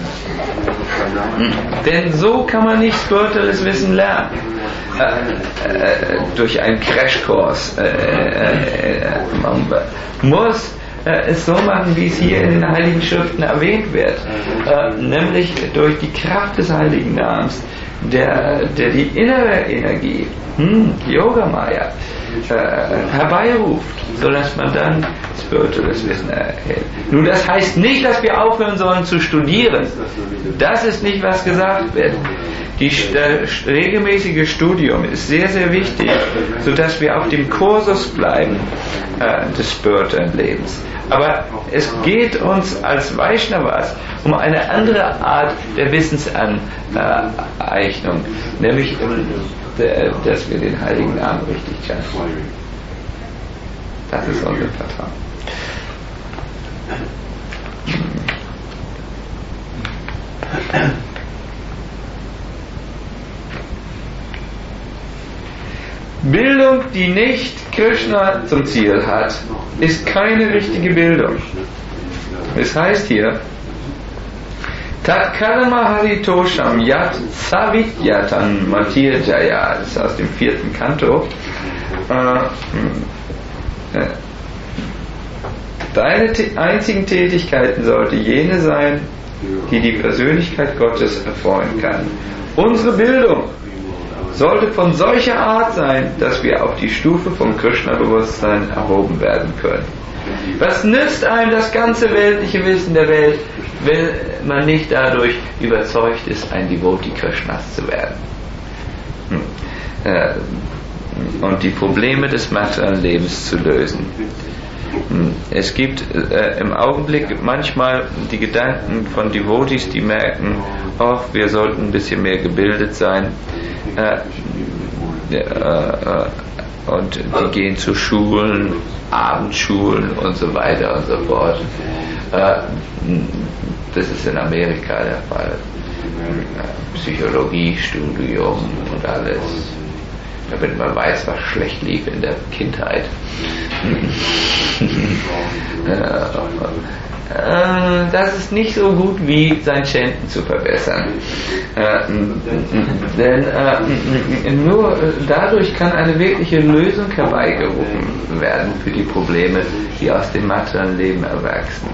Denn so kann man nicht spirituelles Wissen lernen. Äh, äh, durch einen Crashkurs. Äh, äh, äh, man muss es so machen, wie es hier in den Heiligen Schriften erwähnt wird, äh, nämlich durch die Kraft des Heiligen Namens, der, der die innere Energie, hm, Yoga Maya, äh, herbeiruft, sodass man dann spirituelles Wissen erhält. Nun, das heißt nicht, dass wir aufhören sollen zu studieren. Das ist nicht, was gesagt wird. Die, das regelmäßige Studium ist sehr, sehr wichtig, sodass wir auf dem Kursus bleiben äh, des spirituellen Lebens. Aber es geht uns als Vaishnavas um eine andere Art der Wissensaneignung, nämlich dass wir den Heiligen Namen richtig chanten. Das ist unser Vertrauen. Bildung, die nicht Krishna zum Ziel hat, ist keine richtige Bildung. Es heißt hier, Tat Kalama Haritosham Yat Savidyatan Matir Jaya, das ist aus dem vierten Kanto. Deine einzigen Tätigkeiten sollte jene sein, die die Persönlichkeit Gottes erfreuen kann. Unsere Bildung sollte von solcher Art sein, dass wir auf die Stufe vom Krishna-Bewusstsein erhoben werden können. Was nützt einem das ganze weltliche Wissen der Welt, wenn man nicht dadurch überzeugt ist, ein Devotee Krishnas zu werden? Und die Probleme des materiellen Lebens zu lösen. Es gibt äh, im Augenblick manchmal die Gedanken von Devotees, die merken, oh, wir sollten ein bisschen mehr gebildet sein, äh, äh, und die gehen zu Schulen, Abendschulen und so weiter und so fort. Äh, das ist in Amerika der Fall. Psychologiestudium und alles. damit man weiß, was schlecht lief in der Kindheit. Das ist nicht so gut wie sein Chanten zu verbessern. Äh, denn äh, nur dadurch kann eine wirkliche Lösung herbeigerufen werden für die Probleme, die aus dem materiellen Leben erwachsen.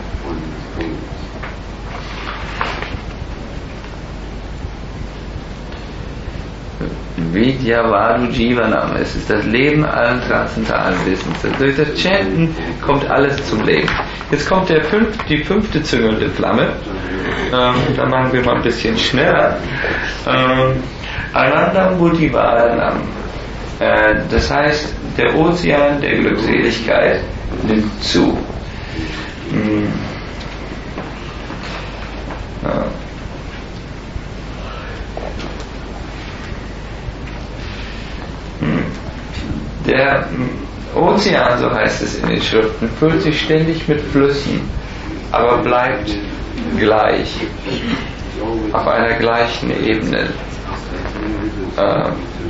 Vidyavadu Jivanam, es ist das Leben allen transzendentalen Wissens. Durch das Chanten kommt alles zum Leben. Jetzt kommt der fünf, die fünfte züngelnde Flamme. Ähm, da machen wir mal ein bisschen schneller. Ähm, Anandam Buddhivadanam. Äh, das heißt, der Ozean der Glückseligkeit nimmt zu. Hm. Ja. Der Ozean, so heißt es in den Schriften, füllt sich ständig mit Flüssen, aber bleibt gleich, auf einer gleichen Ebene. Äh,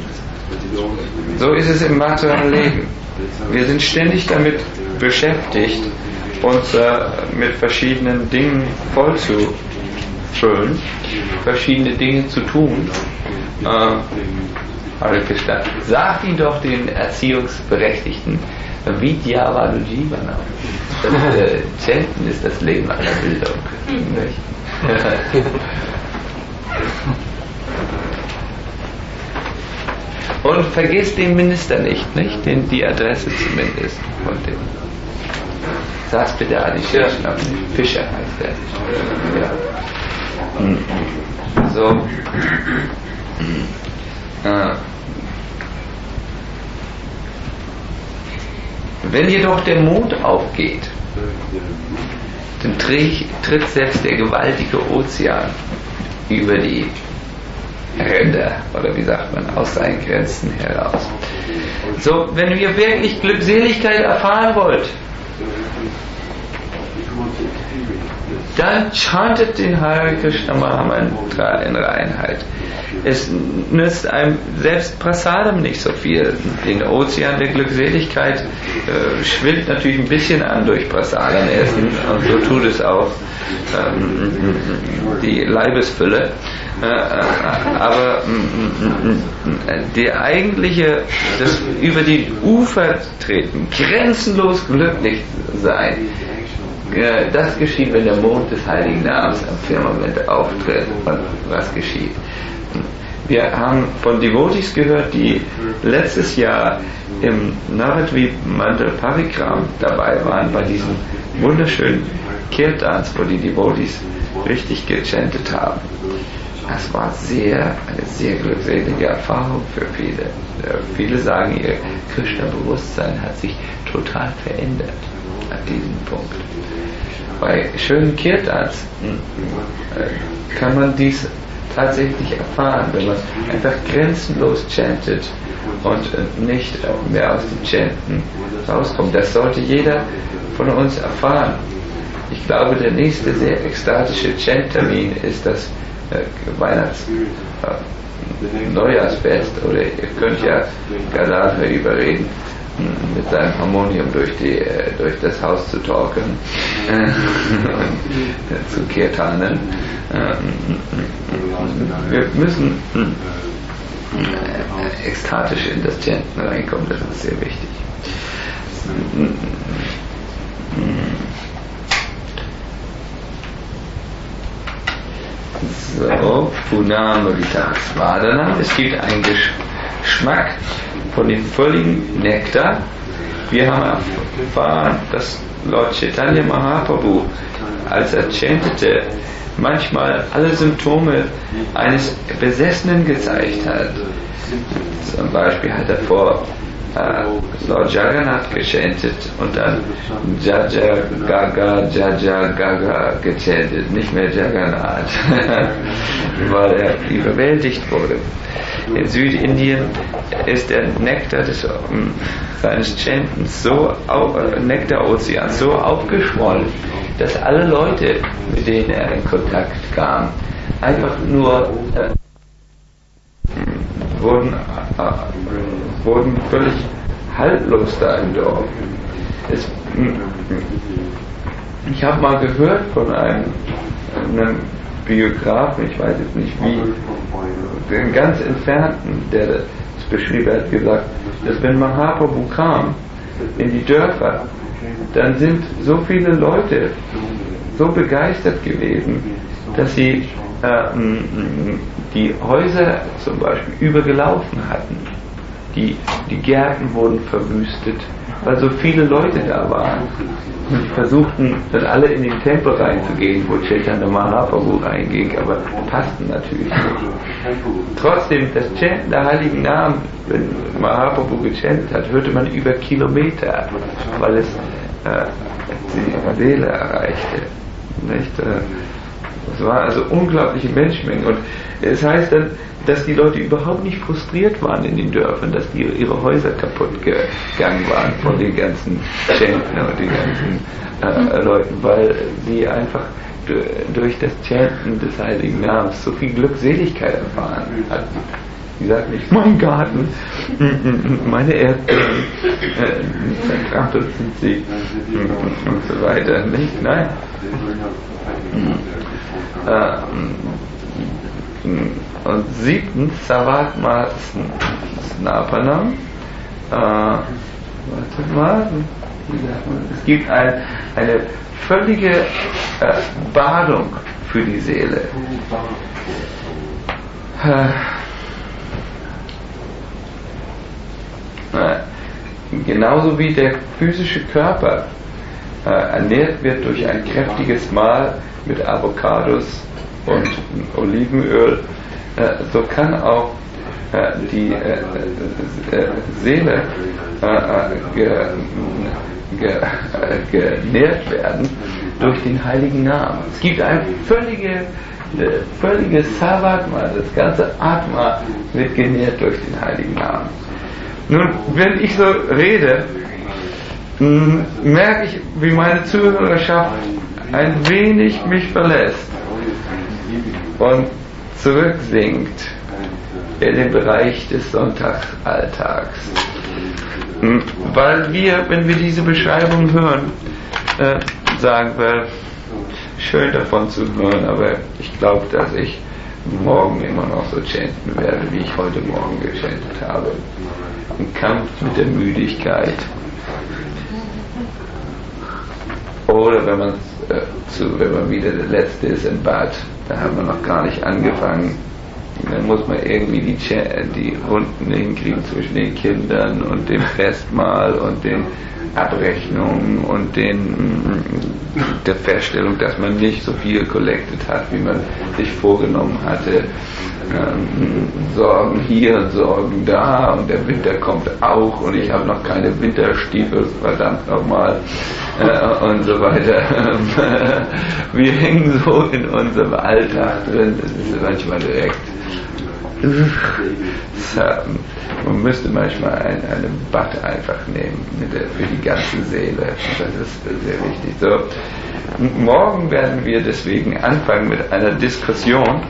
so ist es im materiellen Leben. Wir sind ständig damit beschäftigt, uns äh, mit verschiedenen Dingen voll zu füllen, verschiedene Dinge zu tun. Äh, Sagt ihn doch den Erziehungsberechtigten, Vidyavadu Jivanam. Das äh, Chanten ist das Leben einer Bildung. Und vergiss den Minister nicht, nicht? Den, die Adresse zumindest von dem. Sag's bitte Adi Shirshna, Fischer heißt er. Ja. So. Ah. Wenn jedoch der Mond aufgeht, dann tritt selbst der gewaltige Ozean über die Ränder, oder wie sagt man, aus seinen Grenzen heraus. So, wenn ihr wirklich Glückseligkeit erfahren wollt, dann chantet den Hare Krishna Mahamantra in Reinheit. Es nützt einem selbst Prasadam nicht so viel. Den Ozean der Glückseligkeit äh, schwimmt natürlich ein bisschen an durch Prasadam essen, und so tut es auch ähm, die Leibesfülle. Äh, aber äh, die eigentliche, das über die Ufer treten, grenzenlos glücklich sein, äh, das geschieht, wenn der Mond des Heiligen Namens am Firmament auftritt. Und was geschieht? Wir haben von Devotees gehört, die letztes Jahr im Navadvip Mandal Parikram dabei waren, bei diesem wunderschönen Kirtans, wo die Devotees richtig gechantet haben. Das war sehr, eine sehr glückselige Erfahrung für viele. Viele sagen, ihr Krishna-Bewusstsein hat sich total verändert an diesem Punkt. Bei schönen Kirtans kann man dies tatsächlich erfahren, wenn man einfach grenzenlos chantet und nicht mehr aus dem Chanten rauskommt. Das sollte jeder von uns erfahren. Ich glaube, der nächste sehr ekstatische Chant-Termin ist das äh, Weihnachts- äh, Neujahrsfest, oder ihr könnt ja Gadadhar überreden, mit seinem Harmonium durch, die, äh, durch das Haus zu talken, äh, zu Kirtanen. Äh, wir müssen äh, ekstatisch in das Chanten reinkommen, das ist sehr wichtig. So, Punamavitaksvadana. Es gibt einen Geschmack von dem völligen Nektar. Wir haben erfahren, dass Lord Chaitanya Mahaprabhu, als er chantete, manchmal alle Symptome eines Besessenen gezeigt hat. Zum Beispiel hat er vor äh, Lord Jagannath gechantet und dann Jaja Gaga Jaja Gaga gechantet, nicht mehr Jagannath, weil er überwältigt wurde. In Südindien ist der Nektar des, um, seines Chantens so, äh, Nektarozean so aufgeschwollen, dass alle Leute, mit denen er in Kontakt kam, einfach nur äh, wurden, äh, wurden völlig haltlos da im Dorf. Es, ich habe mal gehört von einem, einem Biografen, ich weiß jetzt nicht wie, den ganz Entfernten, der das beschrieb, er hat gesagt, dass wenn Mahaprabhu kam in die Dörfer, dann sind so viele Leute so begeistert gewesen, dass sie äh, die Häuser zum Beispiel übergelaufen hatten. Die, die Gärten wurden verwüstet, weil so viele Leute da waren. Und die versuchten dann alle in den Tempel reinzugehen, wo Chaitanya Mahaprabhu reinging, aber passten natürlich nicht. Trotzdem, das Chanten der heiligen Namen, wenn Mahaprabhu gechantet hat, hörte man über Kilometer, weil es äh, die Seele erreichte. Nicht? Es war also unglaubliche Menschenmengen. Und es heißt dann, dass die Leute überhaupt nicht frustriert waren in den Dörfern, dass die, ihre Häuser kaputt gegangen waren von den ganzen Chanten und den ganzen äh, Leuten, weil sie einfach durch das Chanten des heiligen Namens so viel Glückseligkeit erfahren hatten. Sie sagt nicht, mein Garten, meine Erdbeeren, äh, verkrampelt sind sie und so weiter. Nicht? Nein. Äh, und siebtens, Savatma Snapanam. Äh, warte mal. Es gibt ein, eine völlige äh, Badung für die Seele. Äh, Genauso wie der physische Körper äh, ernährt wird durch ein kräftiges Mahl mit Avocados und Olivenöl, äh, so kann auch äh, die äh, äh, Seele äh, ge, ge, äh, genährt werden durch den heiligen Namen. Es gibt ein völlige, völliges Savatma, das ganze Atma wird genährt durch den heiligen Namen. Nun, wenn ich so rede, mh, merke ich, wie meine Zuhörerschaft ein wenig mich verlässt und zurücksinkt in den Bereich des Sonntagsalltags. Mh, weil wir, wenn wir diese Beschreibung hören, äh, sagen wir, schön davon zu hören, aber ich glaube, dass ich morgen immer noch so chanten werde, wie ich heute Morgen gechantet habe. Ein Kampf mit der Müdigkeit. Oder wenn man äh, zu, wenn man wieder der Letzte ist im Bad, da haben wir noch gar nicht angefangen. Dann muss man irgendwie die, die Runden hinkriegen zwischen den Kindern und dem Festmahl und den Abrechnungen und den, der Feststellung, dass man nicht so viel collected hat, wie man sich vorgenommen hatte. Ähm, Sorgen hier und Sorgen da und der Winter kommt auch und ich habe noch keine Winterstiefel, verdammt nochmal, äh, und so weiter. Wir hängen so in unserem Alltag drin, das ist manchmal direkt. Man müsste manchmal ein, eine Bad einfach nehmen für die ganze Seele. Das ist sehr wichtig. So, morgen werden wir deswegen anfangen mit einer Diskussion,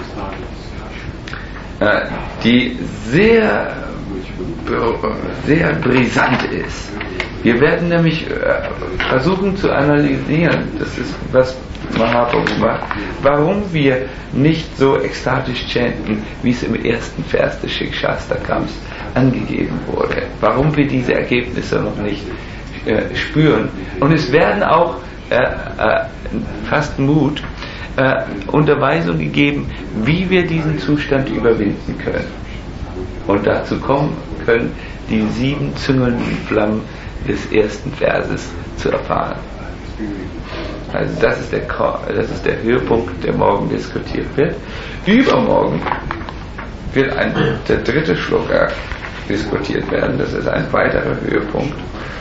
die sehr, sehr brisant ist. Wir werden nämlich versuchen zu analysieren, das ist was Mahaprabhu macht, warum wir nicht so ekstatisch chanten, wie es im ersten Vers des Shikshastakams angegeben wurde. Warum wir diese Ergebnisse noch nicht äh, spüren. Und es werden auch äh, äh, fast Mut äh, Unterweisung gegeben, wie wir diesen Zustand überwinden können. Und dazu kommen können, die sieben züngelnden Flammen des ersten Verses zu erfahren. Also das ist der, das ist der Höhepunkt, der morgen diskutiert wird. Übermorgen wird ein, der dritte Shloka diskutiert werden. Das ist ein weiterer Höhepunkt.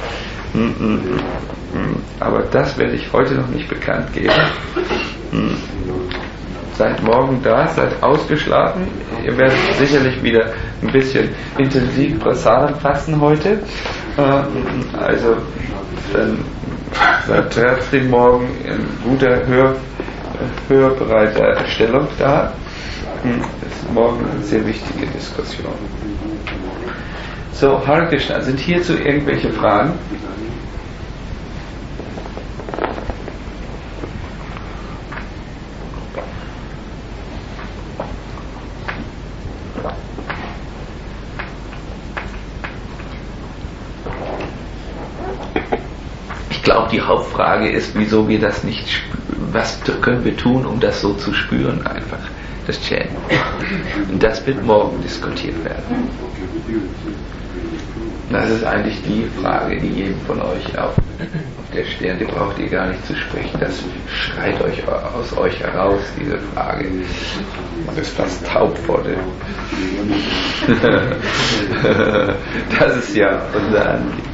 Aber das werde ich heute noch nicht bekannt geben. Seid morgen da, seid ausgeschlafen. Ihr werdet sicherlich wieder ein bisschen intensiv Prasadam fasten heute. Also dann seid trotzdem morgen in guter, hör, hörbereiter Stellung da. Das morgen eine sehr wichtige Diskussion. So, Hare Krishna, sind hierzu irgendwelche Fragen? Ich glaube, die Hauptfrage ist, wieso wir das nicht spüren. Was können wir tun, um das so zu spüren einfach, das Chanten. Und das wird morgen diskutiert werden. Das ist eigentlich die Frage, die jedem von euch auf, auf der Stirn, die braucht ihr gar nicht zu sprechen. Das schreit euch aus euch heraus, diese Frage. Man ist fast taub vor dem. Das ist ja unser Anliegen.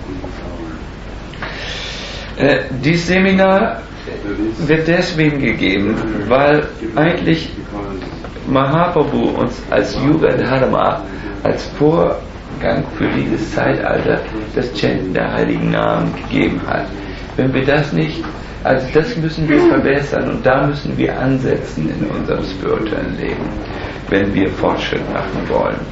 Äh, dieses Seminar wird deswegen gegeben, weil eigentlich Mahaprabhu uns als Yuga Dharma, als Vorgang für dieses Zeitalter das Chanten der heiligen Namen gegeben hat. Wenn wir das nicht, also das müssen wir verbessern und da müssen wir ansetzen in unserem spirituellen Leben, wenn wir Fortschritt machen wollen.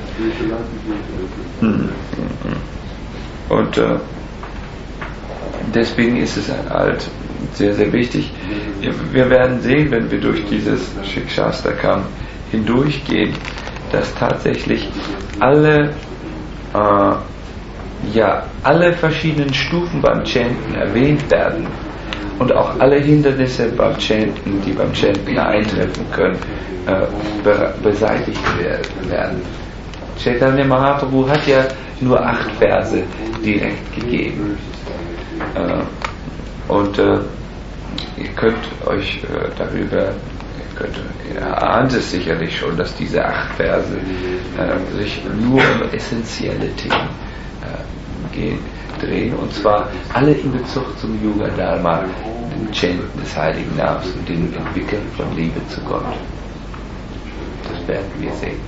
Und äh, deswegen ist es halt sehr, sehr wichtig. Wir werden sehen, wenn wir durch dieses Shikshastakam hindurchgehen, dass tatsächlich alle, äh, ja, alle verschiedenen Stufen beim Chanten erwähnt werden und auch alle Hindernisse beim Chanten, die beim Chanten eintreffen können, äh, be- beseitigt werden. Chaitanya Mahaprabhu hat ja nur acht Verse direkt gegeben. Äh, und äh, ihr könnt euch äh, darüber, ihr, könnt, ihr ahnt es sicherlich schon, dass diese acht Verse äh, sich nur um essentielle Themen äh, gehen, drehen, und zwar alle in Bezug zum Yuga Dharma, dem Chanten des Heiligen Namens und dem Entwickeln von Liebe zu Gott. Das werden wir sehen.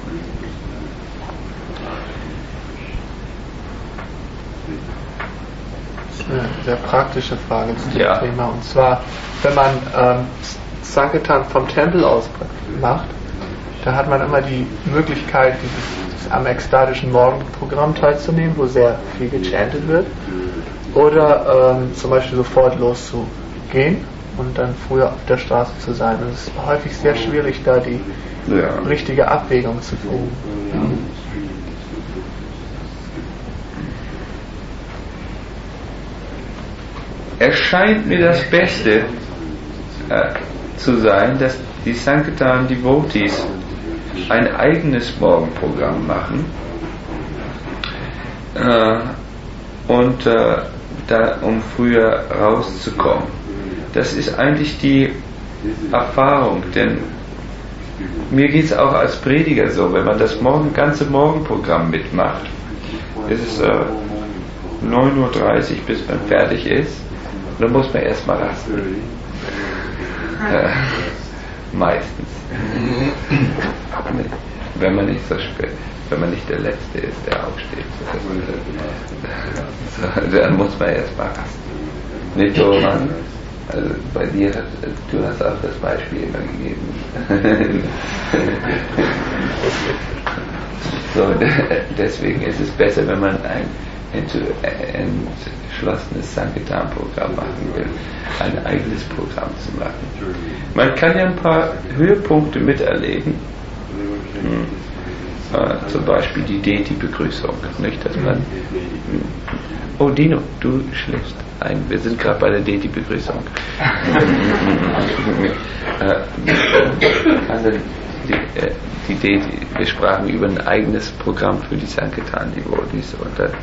Eine sehr praktische Frage zu dem ja. Thema. Und zwar, wenn man ähm, Sankirtan vom Tempel aus macht, da hat man immer die Möglichkeit, dieses, am ekstatischen Morgenprogramm teilzunehmen, wo sehr viel gechantet wird. Oder ähm, zum Beispiel sofort loszugehen und dann früher auf der Straße zu sein. Und es ist häufig sehr schwierig, da die ja. richtige Abwägung zu finden. Mhm. Erscheint mir das Beste äh, zu sein, dass die Sankirtan Devotees ein eigenes Morgenprogramm machen äh, und äh, da, um früher rauszukommen. Das ist eigentlich die Erfahrung, denn mir geht es auch als Prediger so, wenn man das morgen, ganze Morgenprogramm mitmacht, ist es äh, neun Uhr dreißig, bis man fertig ist. Dann muss man erstmal rasten. Äh, meistens. Wenn man nicht so spät, wenn man nicht der Letzte ist, der aufsteht. So, dann muss man erstmal rasten. Nicht so, Mann? Also bei dir, du hast auch das Beispiel immer gegeben. So, deswegen ist es besser, wenn man ein entschlossenes Sankirtan-Programm machen will, ein eigenes Programm zu machen. Man kann ja ein paar Höhepunkte miterleben, hm. äh, zum Beispiel die Deity-Begrüßung, nicht, dass man, oh Dino, du schläfst ein, wir sind gerade bei der Deity-Begrüßung. äh, also die, äh, die Deity, wir sprachen über ein eigenes Programm für die Sankirtan-Devotees und dann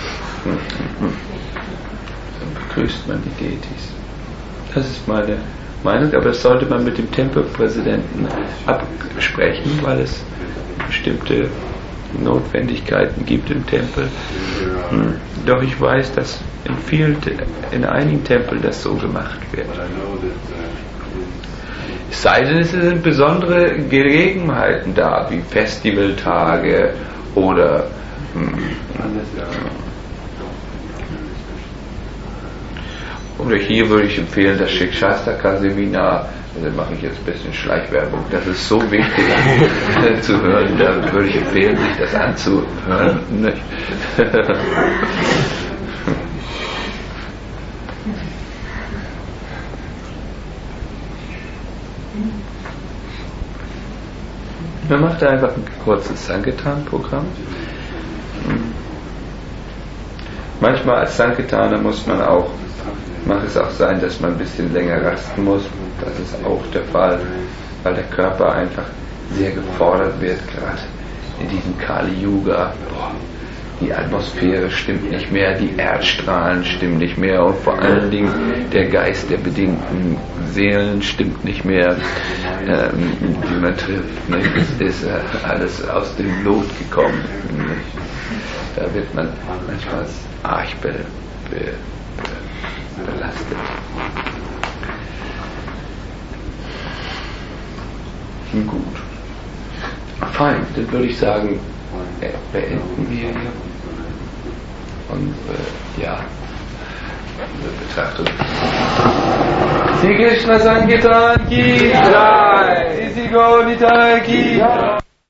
begrüßt man die Deities. Das ist meine Meinung, aber das sollte man mit dem Tempelpräsidenten absprechen, weil es bestimmte Notwendigkeiten gibt im Tempel. Hm. Doch ich weiß, dass in vielen, in einigen Tempeln das so gemacht wird. Es sei denn, es sind besondere Gelegenheiten da, wie Festivaltage oder hm, Oder hier würde ich empfehlen, das Shikshastakar-Seminar, also mache ich jetzt ein bisschen Schleichwerbung, das ist so wichtig zu hören, da würde ich empfehlen, sich das anzuhören. Nicht? Man macht einfach ein kurzes Sankirtan-Programm. Manchmal als Sankirtaner muss man auch, mag es auch sein, dass man ein bisschen länger rasten muss. Das ist auch der Fall, weil der Körper einfach sehr gefordert wird, gerade in diesem Kali-Yuga. Die Atmosphäre stimmt nicht mehr, die Erdstrahlen stimmen nicht mehr und vor allen Dingen der Geist der bedingten Seelen stimmt nicht mehr, ähm, die man trifft. Nicht? Es ist äh, alles aus dem Lot gekommen. Nicht? Da wird man manchmal arg be, be, be, belastet. Gut. Fein, dann würde ich sagen, äh, beenden wir hier. Und äh, ja, Betrachtung. Sri Krishna Sankirtan ki Jai, Isi Gaur Nitai ki Jai.